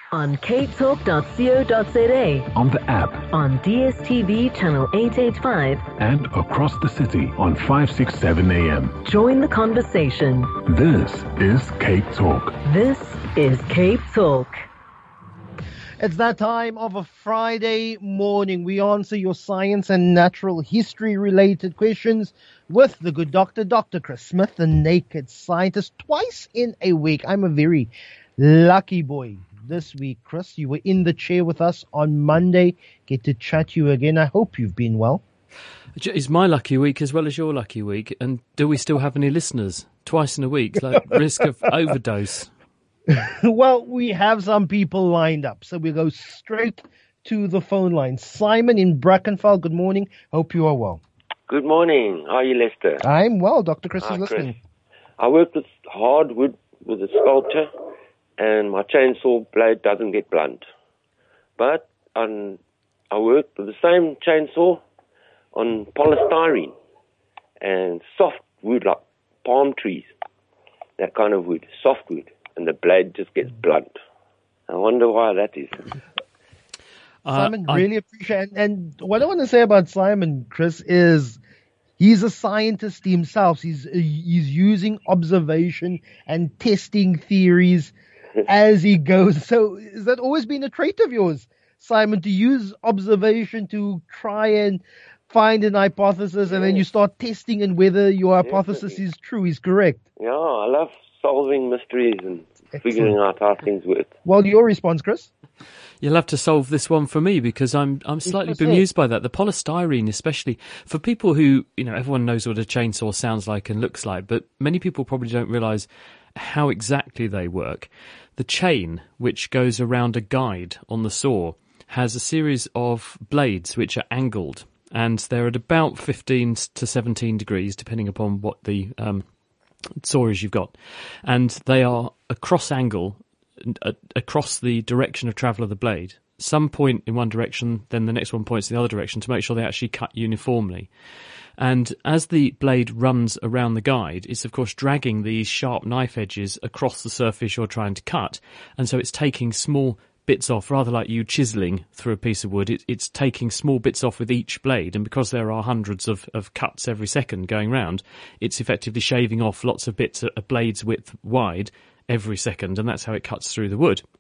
On capetalk.co.za, on the app, on DSTV channel 885, and across the city on 567 AM. Join the conversation. This is Cape Talk. This is Cape Talk. It's that time of a Friday morning. We answer your science and natural history related questions with the good doctor, Dr. Chris Smith, the naked scientist, twice in a week. I'm a very lucky boy this week, Chris. You were in the chair with us on Monday. Get to chat to you again. I hope you've been well. It's my lucky week as well as your lucky week. And do we still have any listeners? Twice in a week, like risk of overdose. Well, we have some people lined up, so we'll go straight to the phone line. Simon in Brackenfell, good morning. Hope you are well. Good morning. How are you, Lester? I'm well. Dr. Chris is listening. Chris. I work with hardwood with a sculptor, and my chainsaw blade doesn't get blunt. But I work with the same chainsaw on polystyrene and soft wood like palm trees, that kind of wood, soft wood. And the blade just gets blunt. I wonder why that is. Simon, really appreciate it. And what I want to say about Simon, Chris, is he's a scientist himself. He's using observation and testing theories as he goes. So has that always been a trait of yours, Simon, to use observation to try and find an hypothesis, and then you start testing and whether your hypothesis is true, is correct? Yeah, I love solving mysteries and figuring out how things work. Well, your response, Chris? You'll have to solve this one for me because I'm slightly bemused by that. The polystyrene, especially for people who, everyone knows what a chainsaw sounds like and looks like, but many people probably don't realise how exactly they work. The chain, which goes around a guide on the saw, has a series of blades which are angled, and they're at about 15 to 17 degrees, depending upon what the saws you've got, and they are a cross angle across the direction of travel of the blade. Some point in one direction, then the next one points in the other direction to make sure they actually cut uniformly. And as the blade runs around the guide, it's of course dragging these sharp knife edges across the surface you're trying to cut, and so it's taking small bits off, rather like you chiseling through a piece of wood. It's taking small bits off with each blade, and because there are hundreds of cuts every second going round, it's effectively shaving off lots of bits a blade's width wide every second, and that's how it cuts through the wood.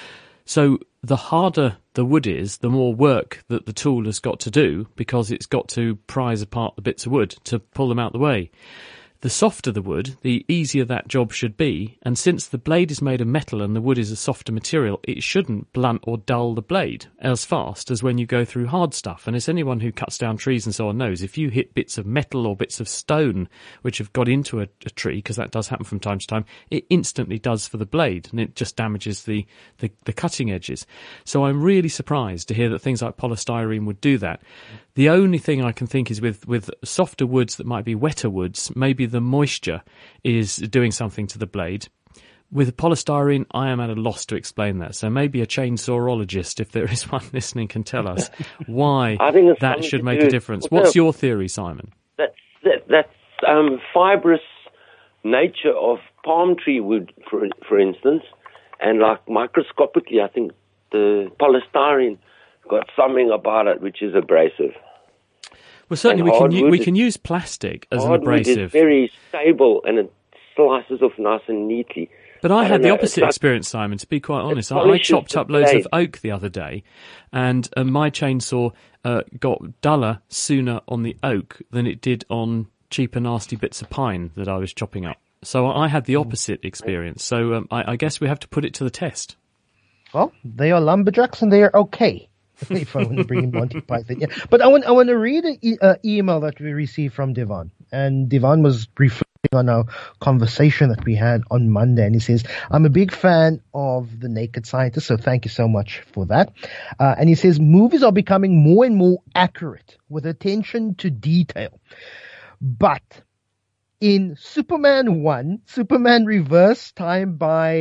So the harder the wood is, the more work that the tool has got to do, because it's got to prise apart the bits of wood to pull them out the way. The softer the wood, the easier that job should be, and since the blade is made of metal and the wood is a softer material, it shouldn't blunt or dull the blade as fast as when you go through hard stuff. And as anyone who cuts down trees and so on knows, if you hit bits of metal or bits of stone which have got into a tree, because that does happen from time to time, it instantly does for the blade, and it just damages the cutting edges. So I'm really surprised to hear that things like polystyrene would do that. The only thing I can think is with softer woods that might be wetter woods, maybe the moisture is doing something to the blade. With polystyrene, I am at a loss to explain that. So maybe a chainsawologist, if there is one listening, can tell us why that should make a difference. What's your theory, Simon? That's fibrous nature of palm tree wood, for instance, and like microscopically, I think the polystyrene got something about it which is abrasive. Well, certainly we can use plastic as an abrasive. Hardwood is very stable and it slices off nice and neatly. But I had the opposite experience, Simon, to be quite honest. I chopped up loads of oak the other day, and my chainsaw got duller sooner on the oak than it did on cheaper, nasty bits of pine that I was chopping up. So I had the opposite experience. So I guess we have to put it to the test. Well, they are lumberjacks and they are okay. If I want to bring in Monty Python, yeah. But I want to read an email that we received from Devon, and Devon was reflecting on our conversation that we had on Monday, and he says, "I'm a big fan of The Naked Scientist, so thank you so much for that." And he says, "Movies are becoming more and more accurate with attention to detail, but in Superman 1, Superman reversed time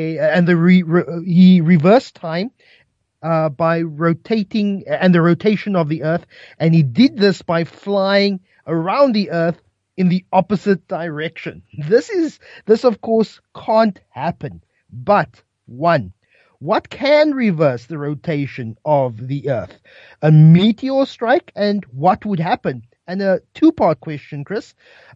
he reversed time." By rotating and the rotation of the Earth, and he did this by flying around the Earth in the opposite direction. This of course can't happen. But one, what can reverse the rotation of the Earth? A meteor strike, and what would happen? And a two-part question, Chris.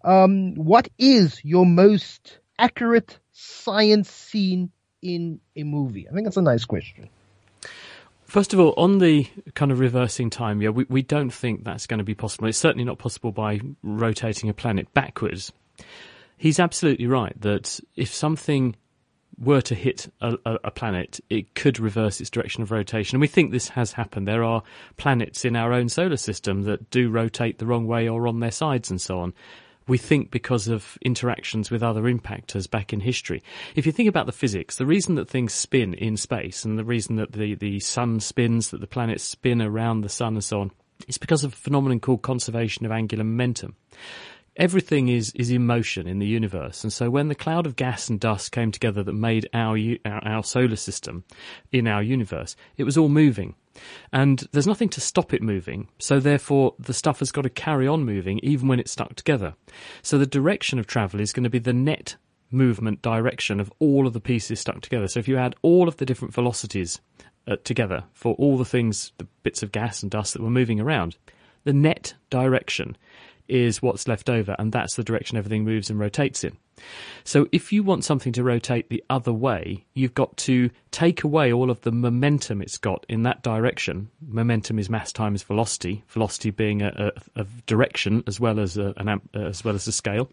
What is your most accurate science scene in a movie? I think that's a nice question. First of all, on the kind of reversing time, we don't think that's going to be possible. It's certainly not possible by rotating a planet backwards. He's absolutely right that if something were to hit a planet, it could reverse its direction of rotation. And we think this has happened. There are planets in our own solar system that do rotate the wrong way or on their sides and so on. We think because of interactions with other impactors back in history. If you think about the physics, the reason that things spin in space and the reason that the sun spins, that the planets spin around the sun and so on, is because of a phenomenon called conservation of angular momentum. Everything is in motion in the universe, and so when the cloud of gas and dust came together that made our solar system in our universe, it was all moving. And there's nothing to stop it moving, so therefore the stuff has got to carry on moving even when it's stuck together. So the direction of travel is going to be the net movement direction of all of the pieces stuck together. So if you add all of the different velocities together for all the things, the bits of gas and dust that were moving around, the net direction is what's left over, and that's the direction everything moves and rotates in. So if you want something to rotate the other way, you've got to take away all of the momentum it's got in that direction. Momentum is mass times velocity, velocity being a direction as well as a scale.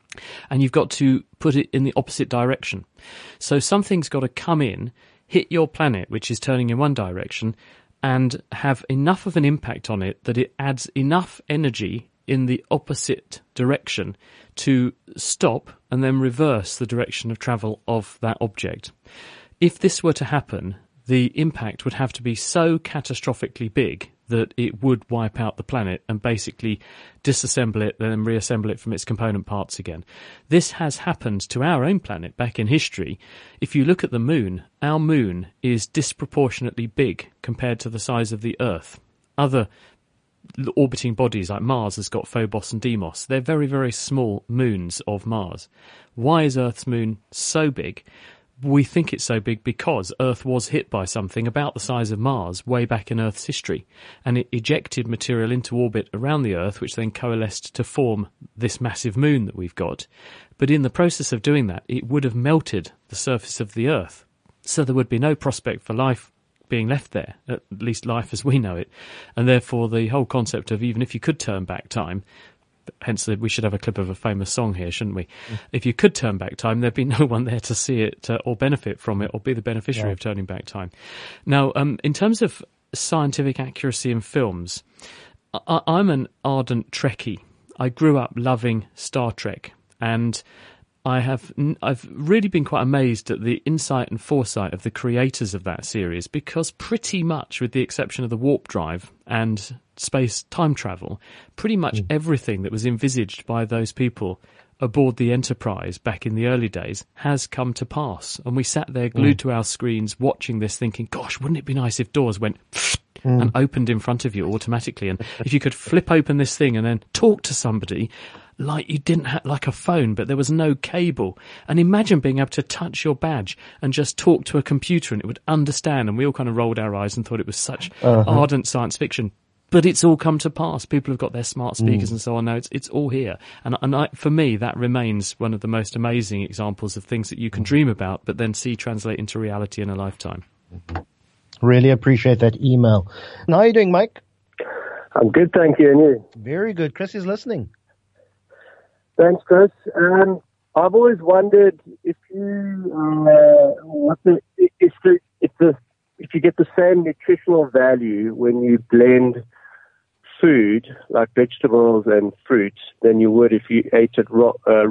And you've got to put it in the opposite direction. So something's got to come in, hit your planet, which is turning in one direction, and have enough of an impact on it that it adds enough energy in the opposite direction to stop and then reverse the direction of travel of that object. If this were to happen, the impact would have to be so catastrophically big that it would wipe out the planet and basically disassemble it, then reassemble it from its component parts again. This has happened to our own planet back in history. If you look at the moon, our moon is disproportionately big compared to the size of the Earth. Other orbiting bodies like Mars has got Phobos and Deimos. They're very, very small moons of Mars. Why is Earth's moon so big? We think it's so big because Earth was hit by something about the size of Mars way back in Earth's history, and it ejected material into orbit around the Earth, which then coalesced to form this massive moon that we've got. But in the process of doing that, it would have melted the surface of the Earth, so there would be no prospect for life being left there, at least life as we know it. And therefore the whole concept of even if you could turn back time, hence we should have a clip of a famous song here, shouldn't we? If you could turn back time, there'd be no one there to see it or benefit from it or be the beneficiary of turning back time. Now, in terms of scientific accuracy in films, I'm an ardent Trekkie. I grew up loving Star Trek, and I've really been quite amazed at the insight and foresight of the creators of that series, because pretty much, with the exception of the warp drive and space time travel, pretty much everything that was envisaged by those people aboard the Enterprise back in the early days has come to pass. And we sat there glued to our screens watching this thinking, gosh, wouldn't it be nice if doors went and opened in front of you automatically, and if you could flip open this thing and then talk to somebody like you didn't have, like a phone, but there was no cable. And imagine being able to touch your badge and just talk to a computer and it would understand. And we all kind of rolled our eyes and thought it was such ardent science fiction. But it's all come to pass. People have got their smart speakers and so on now. It's all here. And for me, that remains one of the most amazing examples of things that you can dream about, but then see translate into reality in a lifetime. Really appreciate that email. And how are you doing, Mike? I'm good, thank you. And you? Very good. Chris is listening. Thanks, Chris. I've always wondered if if you get the same nutritional value when you blend food like vegetables and fruits than you would if you ate it raw.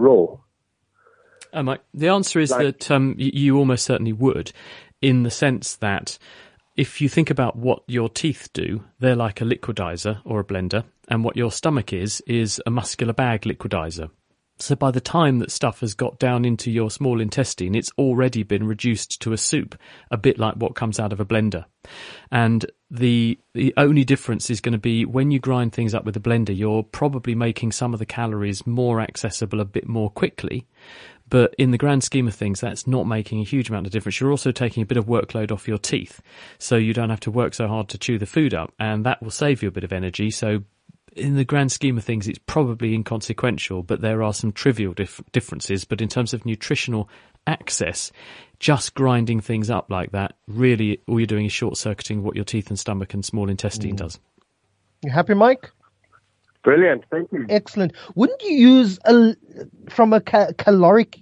Mike, the answer is that you almost certainly would, in the sense that if you think about what your teeth do, they're like a liquidizer or a blender, and what your stomach is a muscular bag liquidizer. So by the time that stuff has got down into your small intestine, it's already been reduced to a soup, a bit like what comes out of a blender. And the only difference is going to be when you grind things up with a blender, you're probably making some of the calories more accessible a bit more quickly. But in the grand scheme of things, that's not making a huge amount of difference. You're also taking a bit of workload off your teeth, so you don't have to work so hard to chew the food up, and that will save you a bit of energy. So in the grand scheme of things, it's probably inconsequential, but there are some trivial differences. But in terms of nutritional access, just grinding things up like that, really all you're doing is short-circuiting what your teeth and stomach and small intestine does. You happy, Mike? Brilliant, thank you. Excellent. Wouldn't you use, from a caloric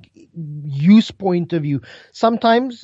use point of view, sometimes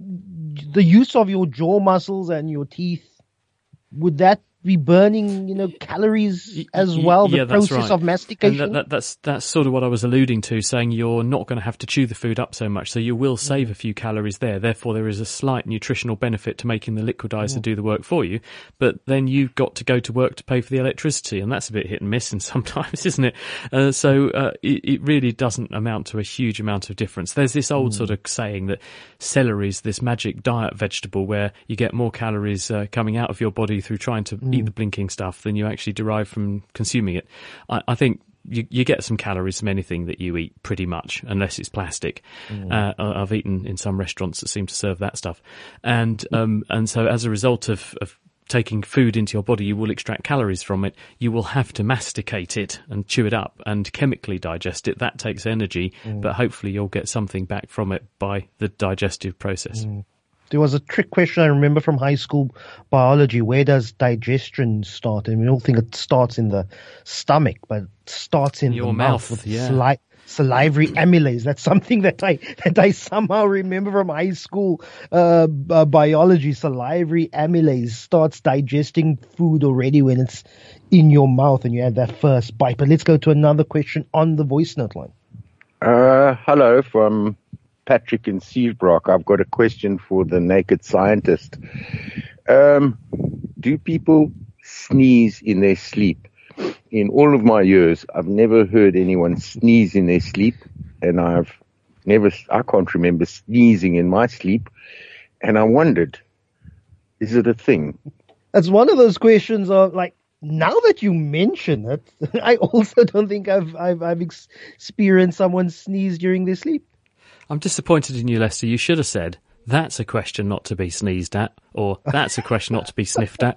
the use of your jaw muscles and your teeth, would that be burning, calories as well? The process of mastication. And that's sort of what I was alluding to, saying you're not going to have to chew the food up so much, so you will save a few calories there. Therefore, there is a slight nutritional benefit to making the liquidizer do the work for you. But then you've got to go to work to pay for the electricity, and that's a bit hit and miss, and sometimes, isn't it? So it really doesn't amount to a huge amount of difference. There's this old sort of saying that celery is this magic diet vegetable where you get more calories coming out of your body through trying to eat the blinking stuff than you actually derive from consuming it. I think you get some calories from anything that you eat, pretty much, unless it's plastic. I've eaten in some restaurants that seem to serve that stuff, and so as a result of taking food into your body, you will extract calories from it. You will have to masticate it and chew it up and chemically digest it. That takes energy, but hopefully you'll get something back from it by the digestive process. There was a trick question I remember from high school biology. Where does digestion start? And we all think it starts in the stomach, but it starts in your the mouth with salivary amylase. That's something that I somehow remember from high school biology. Salivary amylase starts digesting food already when it's in your mouth and you have that first bite. But let's go to another question on the voice note line. Hello from Patrick in Seabrook. I've got a question for the naked scientist. Do people sneeze in their sleep? In all of my years, I've never heard anyone sneeze in their sleep, and I can't remember sneezing in my sleep, and I wondered, is it a thing? That's one of those questions of like, now that you mention it, I also don't think I've experienced someone sneeze during their sleep. I'm disappointed in you, Lester. You should have said, that's a question not to be sneezed at, or that's a question not to be sniffed at.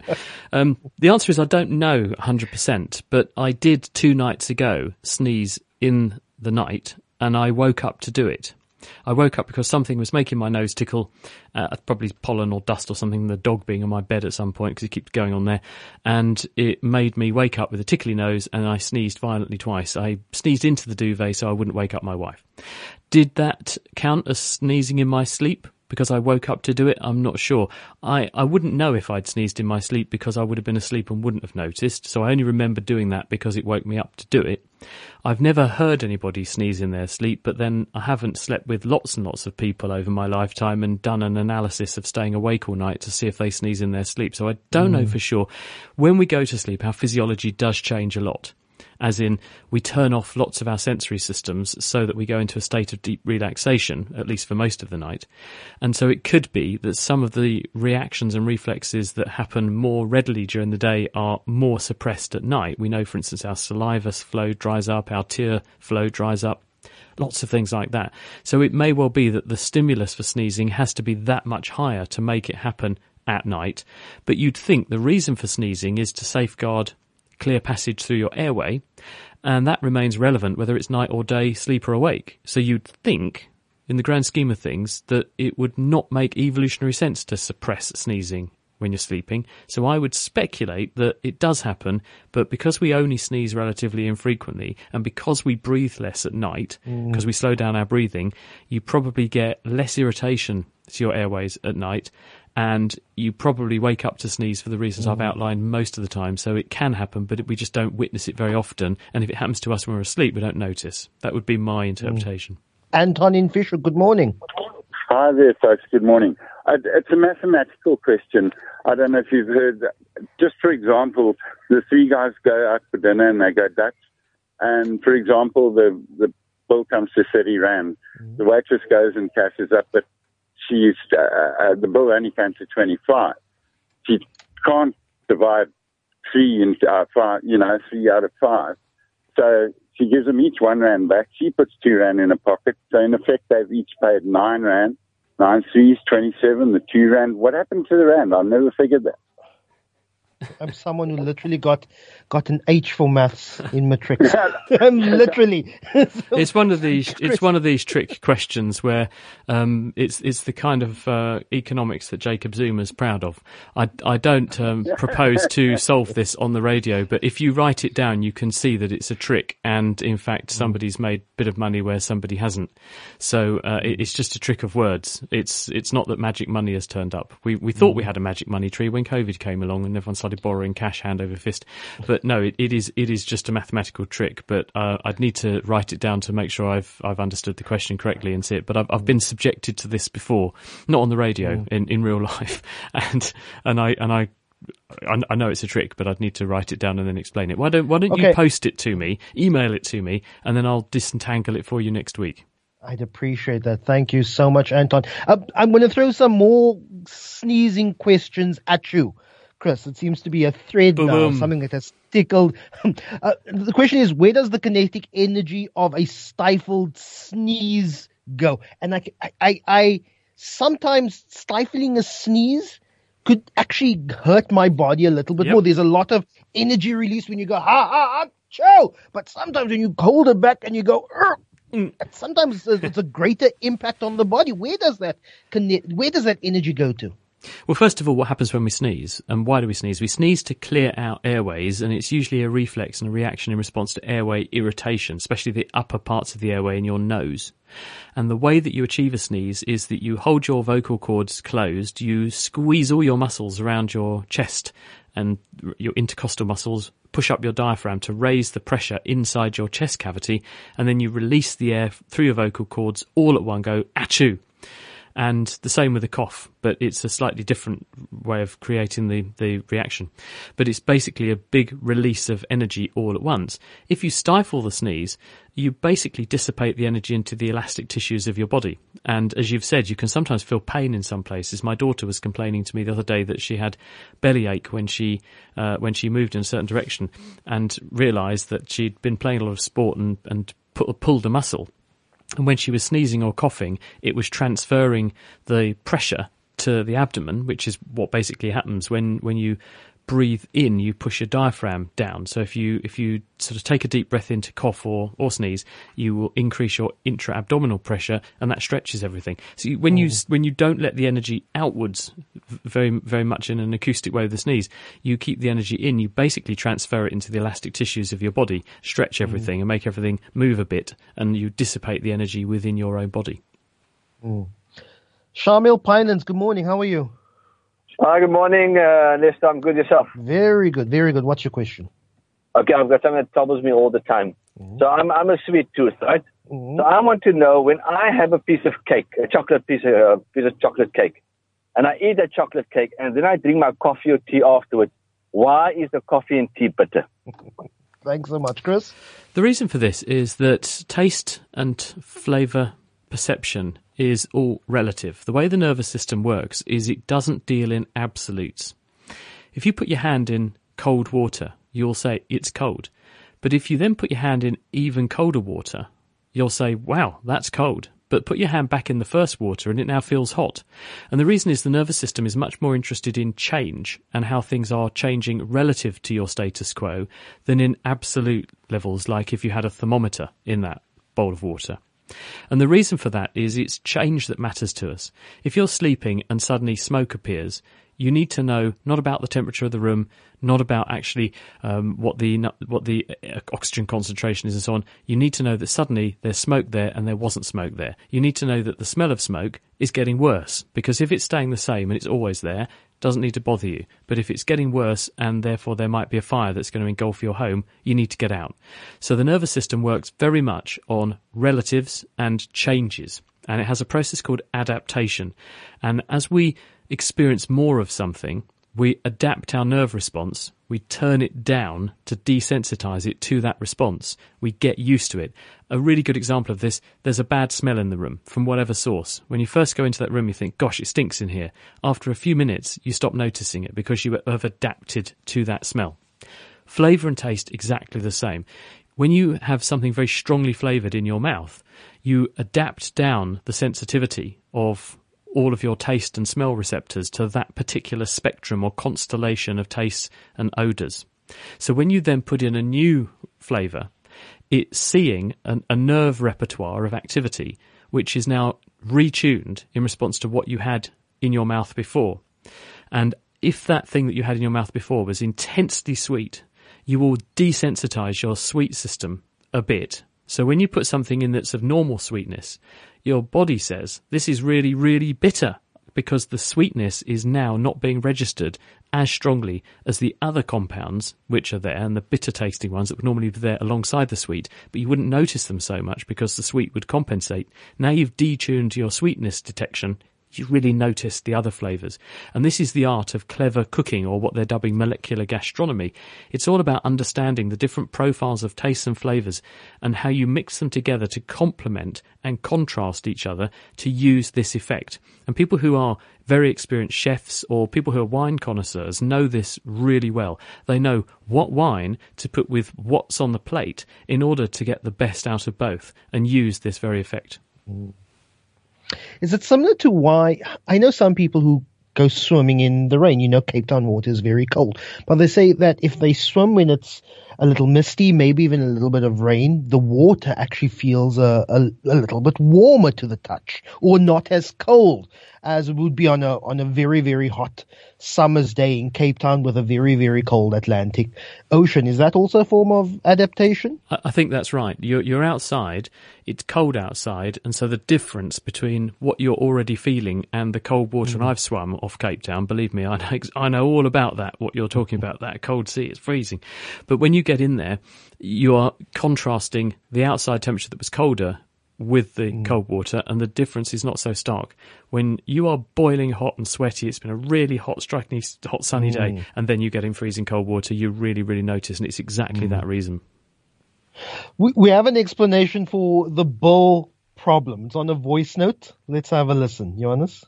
The answer is I don't know 100%, but I did 2 nights ago sneeze in the night, and I woke up to do it. I woke up because something was making my nose tickle, probably pollen or dust or something, the dog being on my bed at some point because he keeps going on there, and it made me wake up with a tickly nose, and I sneezed violently twice. I sneezed into the duvet so I wouldn't wake up my wife. Did that count as sneezing in my sleep? Because I woke up to do it, I'm not sure. I wouldn't know if I'd sneezed in my sleep because I would have been asleep and wouldn't have noticed, so I only remember doing that because it woke me up to do it. I've never heard anybody sneeze in their sleep, but then I haven't slept with lots and lots of people over my lifetime and done an analysis of staying awake all night to see if they sneeze in their sleep, so I don't know for sure. When we go to sleep, our physiology does change a lot. As in, we turn off lots of our sensory systems so that we go into a state of deep relaxation, at least for most of the night. And so it could be that some of the reactions and reflexes that happen more readily during the day are more suppressed at night. We know, for instance, our saliva flow dries up, our tear flow dries up, lots of things like that. So it may well be that the stimulus for sneezing has to be that much higher to make it happen at night. But you'd think the reason for sneezing is to safeguard clear passage through your airway, and that remains relevant whether it's night or day, sleep or awake. So you'd think, in the grand scheme of things, that it would not make evolutionary sense to suppress sneezing when you're sleeping. So I would speculate that it does happen, but because we only sneeze relatively infrequently, and because we breathe less at night, because we slow down our breathing, you probably get less irritation to your airways at night, and you probably wake up to sneeze for the reasons I've outlined most of the time. So it can happen, but we just don't witness it very often. And if it happens to us when we're asleep, we don't notice. That would be my interpretation. Anton in Fisher, good morning. Hi there, folks. Good morning. It's a mathematical question. I don't know if you've heard that. Just for example, the 3 guys go out for dinner and they go Dutch. And for example, the bill comes to 30 Rand. The waitress goes and cashes up, but the bill only came to 25. She can't divide 3 into 5, 3 out of 5. So she gives them each 1 Rand back. She puts 2 Rand in her pocket. So in effect, they've each paid 9 Rand. 9 3s, 27, the 2 Rand. What happened to the Rand? I've never figured that. I'm someone who literally got an H for maths in matric. I'm literally. It's one of these trick questions where it's the kind of economics that Jacob Zuma's proud of. I don't propose to solve this on the radio, but if you write it down, you can see that it's a trick, and in fact, somebody's made a bit of money where somebody hasn't. So it's just a trick of words. It's not that magic money has turned up. We thought we had a magic money tree when COVID came along, and everyone started borrowing cash hand over fist. But no, it is just a mathematical trick. But I'd need to write it down to make sure I've understood the question correctly and see it. But I've been subjected to this before, not on the radio, in real life, and I know it's a trick, but I'd need to write it down and then explain it. Why don't you post it to me, email it to me, and then I'll disentangle it for you next week. I'd appreciate that. Thank you so much, Anton. I'm going to throw some more sneezing questions at you, Chris. It seems to be a thread now, something that has tickled. The question is, where does the kinetic energy of a stifled sneeze go? And I sometimes stifling a sneeze could actually hurt my body a little bit more. There's a lot of energy release when you go, chow. But sometimes when you hold it back and you go, sometimes it's a greater impact on the body. Where does that energy go to? Well, first of all, what happens when we sneeze, and why do we sneeze? We sneeze to clear our airways, and it's usually a reflex and a reaction in response to airway irritation, especially the upper parts of the airway in your nose. And the way that you achieve a sneeze is that you hold your vocal cords closed, you squeeze all your muscles around your chest and your intercostal muscles, push up your diaphragm to raise the pressure inside your chest cavity, and then you release the air through your vocal cords all at one go, achoo. And the same with a cough, but it's a slightly different way of creating the reaction. But it's basically a big release of energy all at once. If you stifle the sneeze, you basically dissipate the energy into the elastic tissues of your body. And as you've said, you can sometimes feel pain in some places. My daughter was complaining to me the other day that she had bellyache when she moved in a certain direction and realised that she'd been playing a lot of sport and pulled a muscle. And when she was sneezing or coughing, it was transferring the pressure to the abdomen, which is what basically happens when you breathe in, you push your diaphragm down. So if you sort of take a deep breath in to cough or sneeze, you will increase your intra-abdominal pressure, and that stretches everything. So when you don't let the energy outwards very, very much in an acoustic way with the sneeze, you keep the energy in, you basically transfer it into the elastic tissues of your body, stretch everything and make everything move a bit, and you dissipate the energy within your own body. Shamil Pinans, good morning. How are you? Hi, good morning, Lester. I'm good. Yourself? Very good, very good. What's your question? Okay, I've got something that troubles me all the time. So I'm a sweet tooth, right? So I want to know, when I have a piece of cake, a piece of chocolate cake, and I eat that chocolate cake, and then I drink my coffee or tea afterwards, why is the coffee and tea bitter? Thanks so much, Chris. The reason for this is that taste and flavour perception is all relative. The way the nervous system works is it doesn't deal in absolutes. If you put your hand in cold water, you'll say it's cold. But if you then put your hand in even colder water, you'll say, wow, that's cold. But put your hand back in the first water and it now feels hot. And the reason is the nervous system is much more interested in change and how things are changing relative to your status quo than in absolute levels, like if you had a thermometer in that bowl of water. And the reason for that is it's change that matters to us. If you're sleeping and suddenly smoke appears, you need to know not about the temperature of the room, not about actually what the oxygen concentration is and so on. You need to know that suddenly there's smoke there and there wasn't smoke there. You need to know that the smell of smoke is getting worse, because if it's staying the same and it's always there, it doesn't need to bother you. But if it's getting worse and therefore there might be a fire that's going to engulf your home, you need to get out. So the nervous system works very much on relatives and changes, and it has a process called adaptation. And as we experience more of something, we adapt our nerve response. We turn it down to desensitize it to that response. We get used to it. A really good example of this, there's a bad smell in the room from whatever source. When you first go into that room, you think, gosh, it stinks in here. After a few minutes, you stop noticing it because you have adapted to that smell. Flavour and taste, exactly the same. When you have something very strongly flavoured in your mouth, you adapt down the sensitivity of all of your taste and smell receptors to that particular spectrum or constellation of tastes and odours. So when you then put in a new flavour, it's seeing a nerve repertoire of activity which is now retuned in response to what you had in your mouth before. And if that thing that you had in your mouth before was intensely sweet, you will desensitize your sweet system a bit. So when you put something in that's of normal sweetness, your body says, this is really, really bitter, because the sweetness is now not being registered as strongly as the other compounds which are there, and the bitter tasting ones that would normally be there alongside the sweet, but you wouldn't notice them so much because the sweet would compensate. Now you've detuned your sweetness detection, you really notice the other flavours. And this is the art of clever cooking, or what they're dubbing molecular gastronomy. It's all about understanding the different profiles of tastes and flavours and how you mix them together to complement and contrast each other to use this effect. And people who are very experienced chefs or people who are wine connoisseurs know this really well. They know what wine to put with what's on the plate in order to get the best out of both and use this very effect. Is it similar to why I know some people who go swimming in the rain? You know, Cape Town water is very cold, but they say that if they swim when it's a little misty, maybe even a little bit of rain, the water actually feels a little bit warmer to the touch, or not as cold as it would be on a very, very hot summer's day in Cape Town with a very, very cold Atlantic Ocean. Is that also a form of adaptation? I think that's right. You're outside, it's cold outside, and so the difference between what you're already feeling and the cold water, and I've swum off Cape Town, believe me, I know all about that, what you're talking about, that cold sea, it's freezing. But when you get in there, you are contrasting the outside temperature that was colder with the cold water, and the difference is not so stark. When you are boiling hot and sweaty, it's been a really hot, strikingly hot sunny day, and then you get in freezing cold water, you really, really notice, and it's exactly that reason. We have an explanation for the bull problem. It's on a voice note. Let's have a listen. Johannes?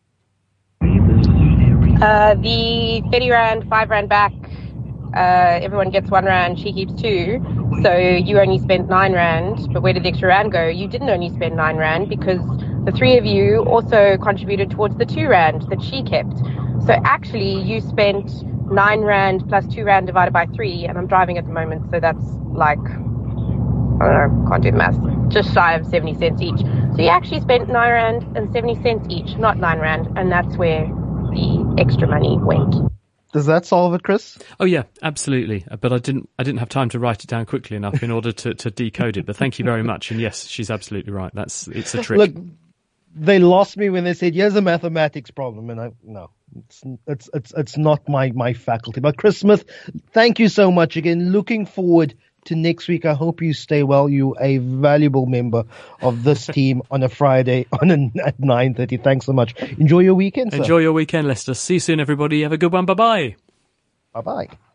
The 30 Rand, 5 Rand back, everyone gets 1 Rand, she keeps 2. So you only spent 9 Rand, but where did the extra Rand go? You didn't only spend 9 Rand because the 3 of you also contributed towards the 2 Rand that she kept. So actually you spent 9 Rand plus 2 Rand divided by 3, and I'm driving at the moment, so that's like, I don't know, can't do the maths, just shy of 70 cents each. So you actually spent 9 Rand and 70 cents each, not 9 Rand, and that's where the extra money went. Does that solve it, Chris? Oh yeah, absolutely. But I didn't have time to write it down quickly enough in order to decode it. But thank you very much. And yes, she's absolutely right. It's a trick. Look, they lost me when they said, "Here's a mathematics problem," and it's not my faculty. But Chris Smith, thank you so much again. Looking forward to next week. I hope you stay well. You're a valuable member of this team on a Friday at 9:30. Thanks so much. Enjoy your weekend, sir. Enjoy your weekend, Lester. See you soon, everybody. Have a good one. Bye-bye. Bye-bye.